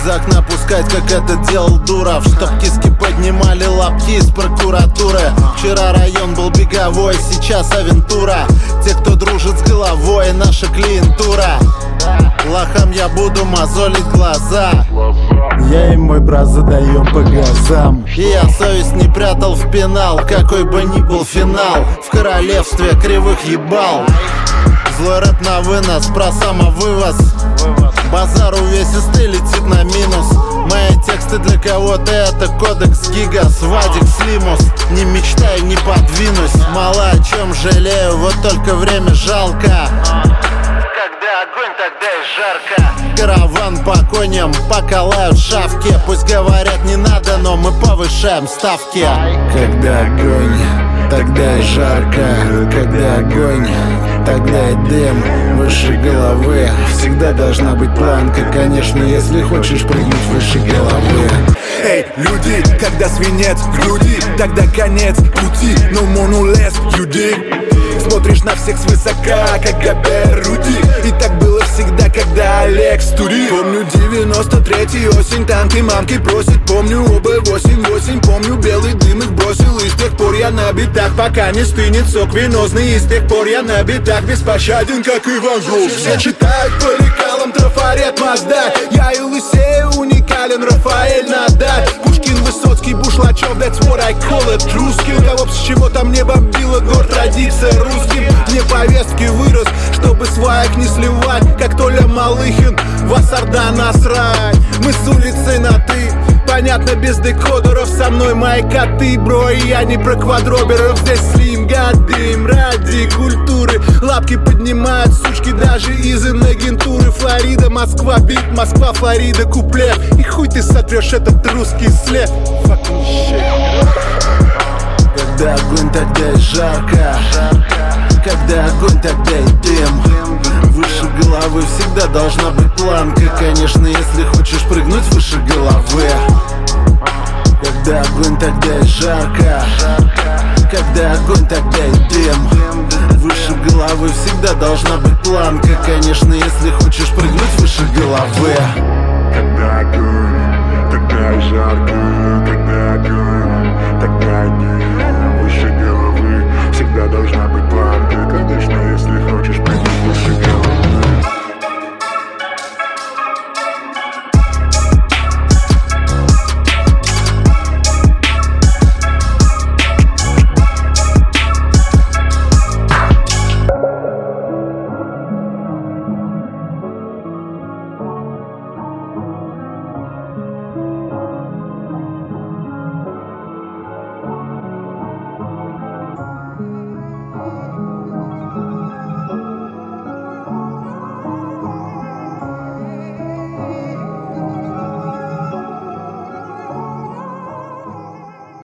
из окна пускать, как это делал Дуров, чтоб киски поднимали лапки из прокуратуры. Вчера район был беговой, сейчас авентура. Те, кто дружит с головой, наша клиентура. Лохам я буду мозолить глаза. Я и мой брат задаем по газам. И я совесть не прятал в пенал, какой бы ни был финал. В королевстве кривых ебал. Злой рэп на вынос, про самовывоз. Базар увесистый летит на минус. Мои тексты для кого-то это кодекс Гигас, Вадик Слимус. Не мечтаю, не подвинусь. Мало о чем жалею, вот только время жалко. Когда огонь, тогда и жарко. Караван по коням поколают шавки. Пусть говорят не надо, но мы повышаем ставки. Когда огонь, тогда и жарко. Когда огонь, тогда и дым выше головы. Всегда должна быть планка, конечно, если хочешь прыгнуть выше головы. Эй, люди, когда свинец в груди, тогда конец пути. No more, no less, you dig? Смотришь на всех свысока, как Габеруди. И так было всегда, когда Олег студи. Помню 93-й осень, танки мамки просит. Помню ОБ-88, помню белый дым их бросил. И с тех пор я на битах, пока не стынет сок венозный. И с тех пор я на битах беспощаден, как Иван Грозный. Все читают по лекалам трафарет Мазда. Я и Лысею уникален, Рафаэль Надаль. Пушкин, Высоцкий, Бушлачев, that's what I call it. Русский, кого б с чего там не бомбило, горд родиться русским. Вне повестки вырос, чтобы сваек не сливать. Как Толя Малыхин, Вассарда насрать. Мы с улицы на ты, понятно без декодеров. Со мной мои коты, бро, и я не про квадроберов. Здесь слим, гадым, ради культуры. Лапки поднимают сучки даже из инагентуры. Флорида, Москва, бит, Москва, Флорида, куплет. И хуй ты сотрешь этот русский след. Fucking shit. Когда огонь, тогда и жарко. Когда огонь, тогда и дым. Выше головы всегда должна быть планка, конечно, если хочешь прыгнуть выше головы. Когда огонь, тогда и жарко. Когда огонь, тогда и дым. Выше головы всегда должна быть планка, конечно, если хочешь прыгнуть выше головы. Когда огонь, тогда и жарко.